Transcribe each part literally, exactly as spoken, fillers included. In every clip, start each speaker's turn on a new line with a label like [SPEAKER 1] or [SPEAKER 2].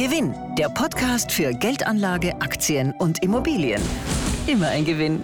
[SPEAKER 1] Gewinn, der Podcast für Geldanlage, Aktien und Immobilien. Immer ein Gewinn.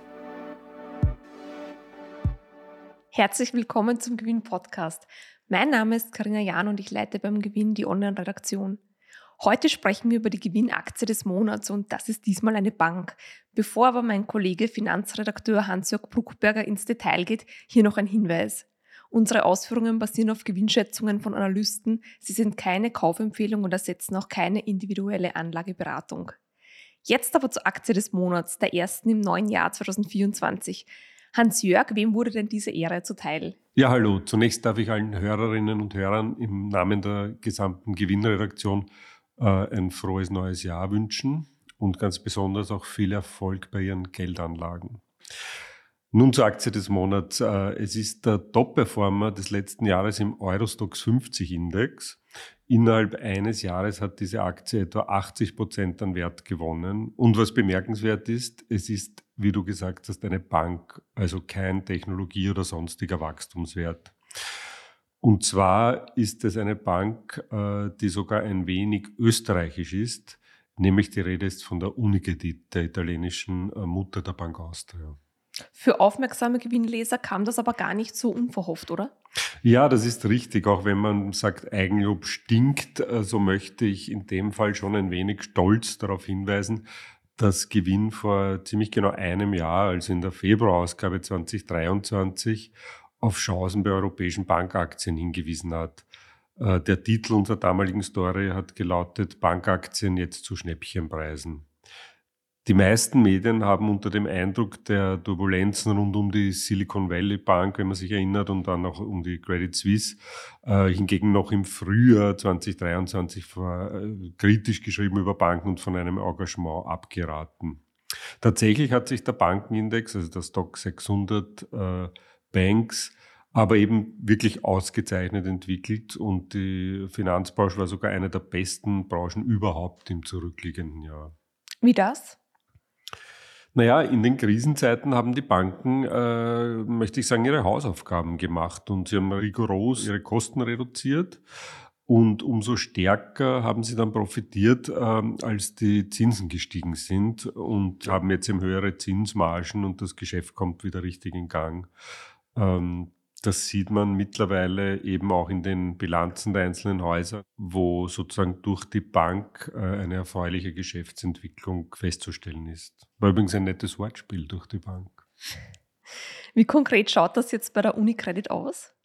[SPEAKER 2] Herzlich willkommen zum Gewinn-Podcast. Mein Name ist Carina Jahn und ich leite beim Gewinn die Online-Redaktion. Heute sprechen wir über die Gewinnaktie des Monats und das ist diesmal eine Bank. Bevor aber mein Kollege Finanzredakteur Hans-Jörg Bruckberger ins Detail geht, hier noch ein Hinweis. Unsere Ausführungen basieren auf Gewinnschätzungen von Analysten. Sie sind keine Kaufempfehlung und ersetzen auch keine individuelle Anlageberatung. Jetzt aber zur Aktie des Monats, der ersten im neuen Jahr zwanzig vierundzwanzig. Hans-Jörg, wem wurde denn diese Ehre zuteil?
[SPEAKER 3] Ja, hallo. Zunächst darf ich allen Hörerinnen und Hörern im Namen der gesamten Gewinnredaktion äh, ein frohes neues Jahr wünschen und ganz besonders auch viel Erfolg bei Ihren Geldanlagen. Nun zur Aktie des Monats. Es ist der Top-Performer des letzten Jahres im Euro-Stoxx fünfzig Index. Innerhalb eines Jahres hat diese Aktie etwa achtzig Prozent an Wert gewonnen. Und was bemerkenswert ist, es ist, wie du gesagt hast, eine Bank, also kein Technologie- oder sonstiger Wachstumswert. Und zwar ist es eine Bank, die sogar ein wenig österreichisch ist, nämlich die Rede ist von der Unicredit, der italienischen Mutter der Bank Austria.
[SPEAKER 2] Für aufmerksame Gewinnleser kam das aber gar nicht so unverhofft, oder?
[SPEAKER 3] Ja, das ist richtig. Auch wenn man sagt, Eigenlob stinkt, so möchte ich in dem Fall schon ein wenig stolz darauf hinweisen, dass Gewinn vor ziemlich genau einem Jahr, also in der Februarausgabe zwanzig dreiundzwanzig, auf Chancen bei europäischen Bankaktien hingewiesen hat. Der Titel unserer damaligen Story hat gelautet: Bankaktien jetzt zu Schnäppchenpreisen. Die meisten Medien haben unter dem Eindruck der Turbulenzen rund um die Silicon Valley Bank, wenn man sich erinnert, und dann auch um die Credit Suisse, äh, hingegen noch im Frühjahr zwanzig dreiundzwanzig vor, äh, kritisch geschrieben über Banken und von einem Engagement abgeraten. Tatsächlich hat sich der Bankenindex, also der Stoxx sechshundert äh, Banks, aber eben wirklich ausgezeichnet entwickelt und die Finanzbranche war sogar eine der besten Branchen überhaupt im zurückliegenden Jahr.
[SPEAKER 2] Wie das?
[SPEAKER 3] Naja, in den Krisenzeiten haben die Banken, äh, möchte ich sagen, ihre Hausaufgaben gemacht und sie haben rigoros ihre Kosten reduziert und umso stärker haben sie dann profitiert, äh, als die Zinsen gestiegen sind und haben jetzt eben höhere Zinsmargen und das Geschäft kommt wieder richtig in Gang. Ähm, Das sieht man mittlerweile eben auch in den Bilanzen der einzelnen Häuser, wo sozusagen durch die Bank eine erfreuliche Geschäftsentwicklung festzustellen ist. War übrigens ein nettes Wortspiel, durch die Bank.
[SPEAKER 2] Wie konkret schaut das jetzt bei der Unicredit aus?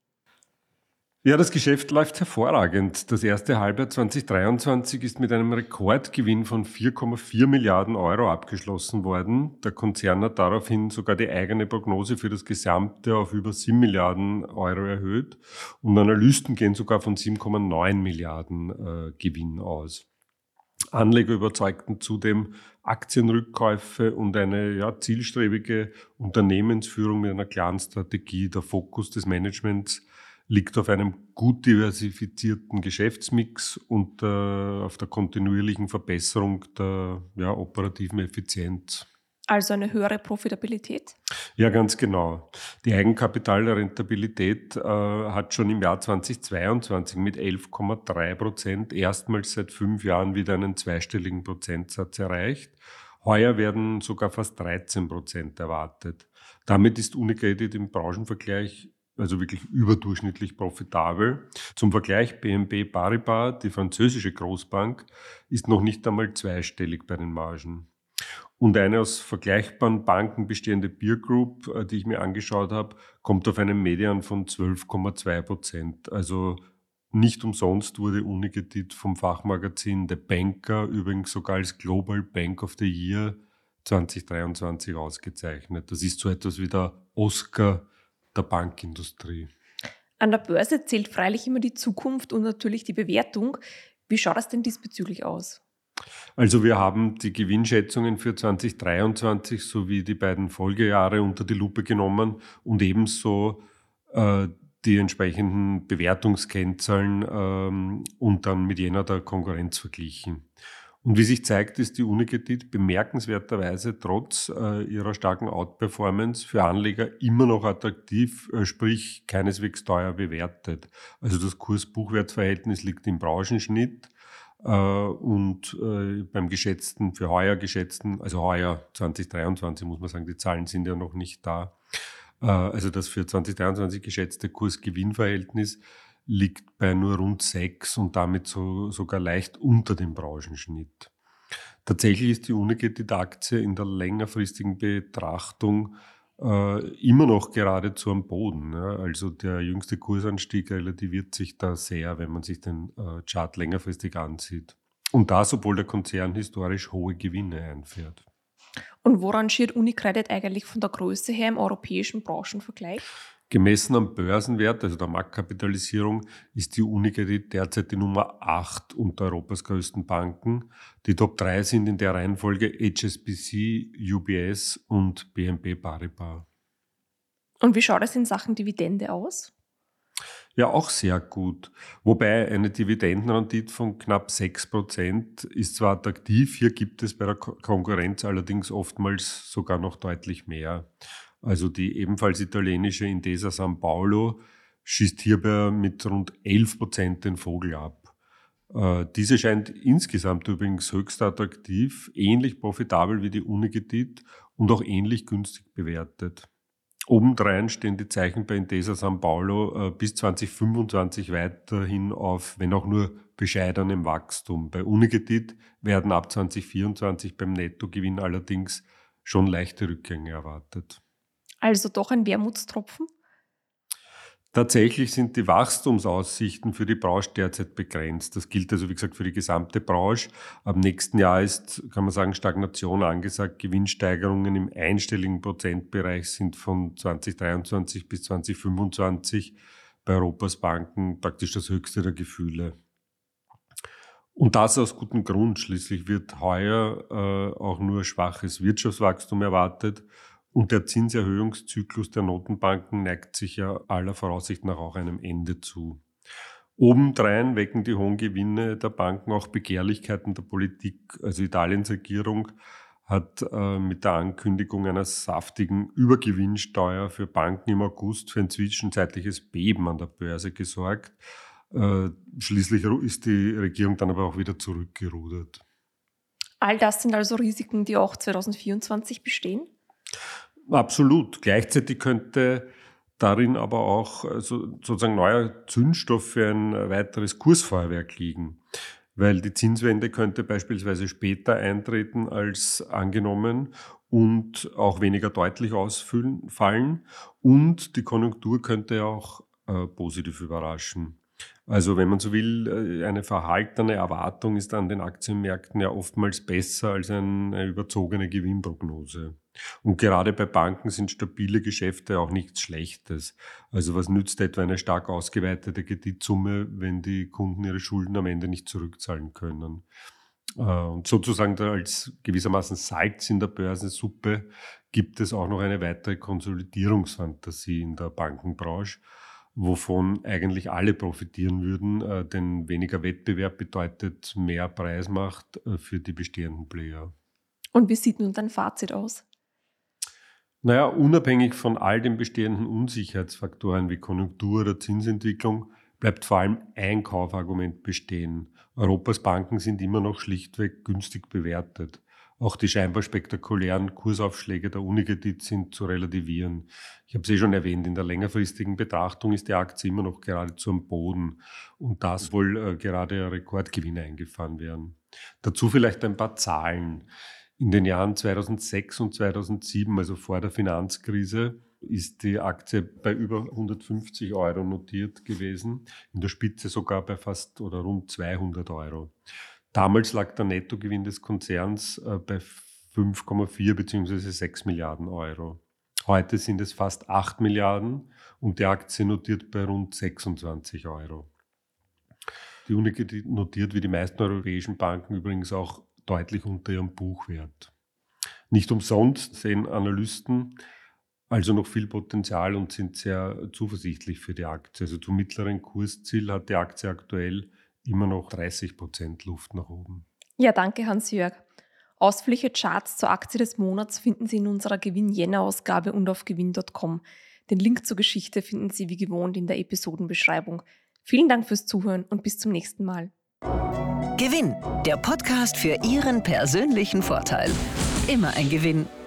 [SPEAKER 3] Ja, das Geschäft läuft hervorragend. Das erste Halbjahr zwanzig dreiundzwanzig ist mit einem Rekordgewinn von vier Komma vier Milliarden Euro abgeschlossen worden. Der Konzern hat daraufhin sogar die eigene Prognose für das Gesamte auf über sieben Milliarden Euro erhöht. Und Analysten gehen sogar von sieben Komma neun Milliarden äh, Gewinn aus. Anleger überzeugten zudem Aktienrückkäufe und eine ja, zielstrebige Unternehmensführung mit einer klaren Strategie. Der Fokus des Managements liegt auf einem gut diversifizierten Geschäftsmix und äh, auf der kontinuierlichen Verbesserung der ja, operativen Effizienz.
[SPEAKER 2] Also eine höhere Profitabilität?
[SPEAKER 3] Ja, ganz genau. Die Eigenkapitalrentabilität äh, hat schon im Jahr zwanzig zweiundzwanzig mit elf Komma drei Prozent erstmals seit fünf Jahren wieder einen zweistelligen Prozentsatz erreicht. Heuer werden sogar fast dreizehn Prozent erwartet. Damit ist Unicredit im Branchenvergleich also wirklich überdurchschnittlich profitabel. Zum Vergleich, B N P Paribas, die französische Großbank, ist noch nicht einmal zweistellig bei den Margen. Und eine aus vergleichbaren Banken bestehende Peer Group, die ich mir angeschaut habe, kommt auf einen Median von zwölf Komma zwei Prozent. Also nicht umsonst wurde Unicredit vom Fachmagazin The Banker übrigens sogar als Global Bank of the Year zwanzig dreiundzwanzig ausgezeichnet. Das ist so etwas wie der Oscar der Bankindustrie.
[SPEAKER 2] An der Börse zählt freilich immer die Zukunft und natürlich die Bewertung. Wie schaut das denn diesbezüglich aus?
[SPEAKER 3] Also wir haben die Gewinnschätzungen für zwanzig dreiundzwanzig sowie die beiden Folgejahre unter die Lupe genommen und ebenso äh, die entsprechenden Bewertungskennzahlen ähm, und dann mit jener der Konkurrenz verglichen. Und wie sich zeigt, ist die Unicredit bemerkenswerterweise trotz äh, ihrer starken Outperformance für Anleger immer noch attraktiv, äh, sprich keineswegs teuer bewertet. Also das Kurs-Buchwert-Verhältnis liegt im Branchenschnitt. Äh, und äh, beim geschätzten, für heuer geschätzten, also heuer zwanzig dreiundzwanzig muss man sagen, die Zahlen sind ja noch nicht da, äh, also das für zwanzig dreiundzwanzig geschätzte Kurs-Gewinn-Verhältnis liegt bei nur rund sechs und damit so, sogar leicht unter dem Branchenschnitt. Tatsächlich ist die Unicredit-Aktie in der längerfristigen Betrachtung äh, immer noch geradezu am Boden. Ja. Also der jüngste Kursanstieg relativiert sich da sehr, wenn man sich den äh, Chart längerfristig ansieht. Und das, obwohl der Konzern historisch hohe Gewinne einfährt.
[SPEAKER 2] Und woran schiert UniCredit eigentlich von der Größe her im europäischen Branchenvergleich?
[SPEAKER 3] Gemessen am Börsenwert, also der Marktkapitalisierung, ist die Unicredit derzeit die Nummer acht unter Europas größten Banken. Die Top drei sind in der Reihenfolge H S B C, U B S und B N P Paribas.
[SPEAKER 2] Und wie schaut es in Sachen Dividende aus?
[SPEAKER 3] Ja, auch sehr gut. Wobei eine Dividendenrendite von knapp sechs Prozent ist zwar attraktiv, hier gibt es bei der Konkurrenz allerdings oftmals sogar noch deutlich mehr. Also die ebenfalls italienische Intesa San Paolo schießt hierbei mit rund elf Prozent den Vogel ab. Äh, diese scheint insgesamt übrigens höchst attraktiv, ähnlich profitabel wie die Unicredit und auch ähnlich günstig bewertet. Obendrein stehen die Zeichen bei Intesa San Paolo äh, bis zwanzig fünfundzwanzig weiterhin auf, wenn auch nur bescheidenem Wachstum. Bei Unicredit werden ab zwanzig vierundzwanzig beim Nettogewinn allerdings schon leichte Rückgänge erwartet.
[SPEAKER 2] Also doch ein Wermutstropfen?
[SPEAKER 3] Tatsächlich sind die Wachstumsaussichten für die Branche derzeit begrenzt. Das gilt also, wie gesagt, für die gesamte Branche. Ab nächsten Jahr ist, kann man sagen, Stagnation angesagt. Gewinnsteigerungen im einstelligen Prozentbereich sind von zwanzig dreiundzwanzig bis zwanzig fünfundzwanzig bei Europas Banken praktisch das höchste der Gefühle. Und das aus gutem Grund. Schließlich wird heuer äh, auch nur schwaches Wirtschaftswachstum erwartet. Und der Zinserhöhungszyklus der Notenbanken neigt sich ja aller Voraussicht nach auch einem Ende zu. Obendrein wecken die hohen Gewinne der Banken auch Begehrlichkeiten der Politik. Also Italiens Regierung hat äh, mit der Ankündigung einer saftigen Übergewinnsteuer für Banken im August für ein zwischenzeitliches Beben an der Börse gesorgt. Äh, schließlich ist die Regierung dann aber auch wieder zurückgerudert.
[SPEAKER 2] All das sind also Risiken, die auch zwanzig vierundzwanzig bestehen?
[SPEAKER 3] Absolut. Gleichzeitig könnte darin aber auch also sozusagen neuer Zündstoff für ein weiteres Kursfeuerwerk liegen, weil die Zinswende könnte beispielsweise später eintreten als angenommen und auch weniger deutlich ausfallen und die Konjunktur könnte auch äh, positiv überraschen. Also wenn man so will, eine verhaltene Erwartung ist an den Aktienmärkten ja oftmals besser als eine überzogene Gewinnprognose. Und gerade bei Banken sind stabile Geschäfte auch nichts Schlechtes. Also was nützt etwa eine stark ausgeweitete Kreditsumme, wenn die Kunden ihre Schulden am Ende nicht zurückzahlen können? Und sozusagen da als gewissermaßen Salz in der Börsensuppe gibt es auch noch eine weitere Konsolidierungsfantasie in der Bankenbranche, wovon eigentlich alle profitieren würden, äh, denn weniger Wettbewerb bedeutet mehr Preismacht äh, für die bestehenden Player.
[SPEAKER 2] Und wie sieht nun dein Fazit aus?
[SPEAKER 3] Naja, unabhängig von all den bestehenden Unsicherheitsfaktoren wie Konjunktur oder Zinsentwicklung bleibt vor allem ein Kaufargument bestehen. Europas Banken sind immer noch schlichtweg günstig bewertet. Auch die scheinbar spektakulären Kursaufschläge der Unicredit sind zu relativieren. Ich habe es eh schon erwähnt, in der längerfristigen Betrachtung ist die Aktie immer noch geradezu am Boden und das wohl äh, gerade Rekordgewinne eingefahren werden. Dazu vielleicht ein paar Zahlen. In den Jahren zweitausendsechs und zweitausendsieben, also vor der Finanzkrise, ist die Aktie bei über hundertfünfzig Euro notiert gewesen, in der Spitze sogar bei fast oder rund zweihundert Euro. Damals lag der Nettogewinn des Konzerns äh, bei fünf Komma vier bzw. sechs Milliarden Euro. Heute sind es fast acht Milliarden und die Aktie notiert bei rund sechsundzwanzig Euro. Die Unicredit notiert wie die meisten europäischen Banken übrigens auch deutlich unter ihrem Buchwert. Nicht umsonst sehen Analysten also noch viel Potenzial und sind sehr zuversichtlich für die Aktie. Also zum mittleren Kursziel hat die Aktie aktuell immer noch dreißig Prozent Luft nach oben.
[SPEAKER 2] Ja, danke Hans-Jörg. Ausführliche Charts zur Aktie des Monats finden Sie in unserer Gewinn-Jänner-Ausgabe und auf gewinn Punkt com. Den Link zur Geschichte finden Sie wie gewohnt in der Episodenbeschreibung. Vielen Dank fürs Zuhören und bis zum nächsten Mal.
[SPEAKER 1] Gewinn, der Podcast für Ihren persönlichen Vorteil. Immer ein Gewinn.